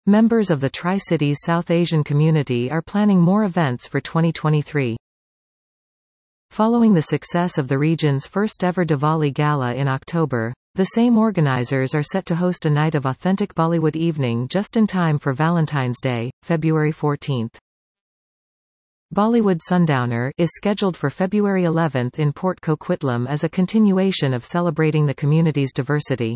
Members of the Tri-Cities South Asian community are planning more events for 2023. Following the success of the region's first-ever Diwali Gala in October, the same organizers are set to host a night of authentic Bollywood evening just in time for Valentine's Day, February 14. Bollywood Sundowner is scheduled for February 11 in Port Coquitlam as a continuation of celebrating the community's diversity.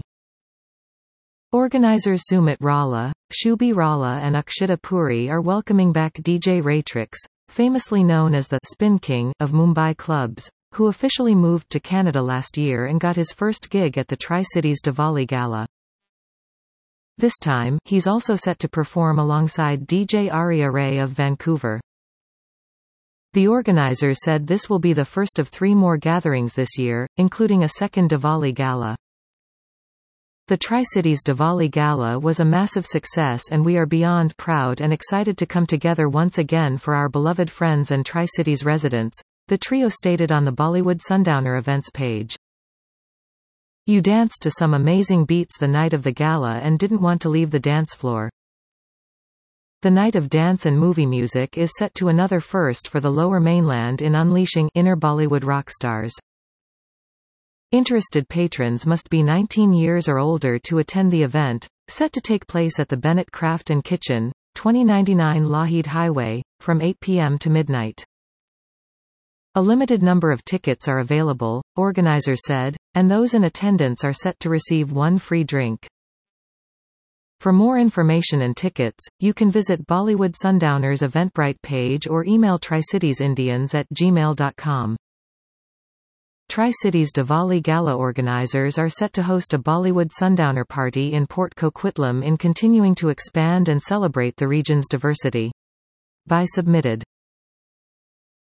Organizers Sumit Rala, Shubhi Rala and Akshita Puri are welcoming back DJ Raytrix, famously known as the Spin King of Mumbai clubs, who officially moved to Canada last year and got his first gig at the Tri-Cities Diwali Gala. This time, he's also set to perform alongside DJ Arya Ray of Vancouver. The organizers said this will be the first of 3 more gatherings this year, including a second Diwali Gala. The Tri-Cities Diwali Gala was a massive success and we are beyond proud and excited to come together once again for our beloved friends and Tri-Cities residents, the trio stated on the Bollywood Sundowner events page. You danced to some amazing beats the night of the gala and didn't want to leave the dance floor. The night of dance and movie music is set to another first for the Lower Mainland in unleashing inner Bollywood rock stars. Interested patrons must be 19 years or older to attend the event, set to take place at the Bennett Craft and Kitchen, 2099 Lougheed Highway, from 8 p.m. to midnight. A limited number of tickets are available, organizers said, and those in attendance are set to receive 1 free drink. For more information and tickets, you can visit Bollywood Sundowner's Eventbrite page or email tricitiesindians@gmail.com. Tri-Cities Diwali Gala organizers are set to host a Bollywood Sundowner party in Port Coquitlam in continuing to expand and celebrate the region's diversity. By submitted.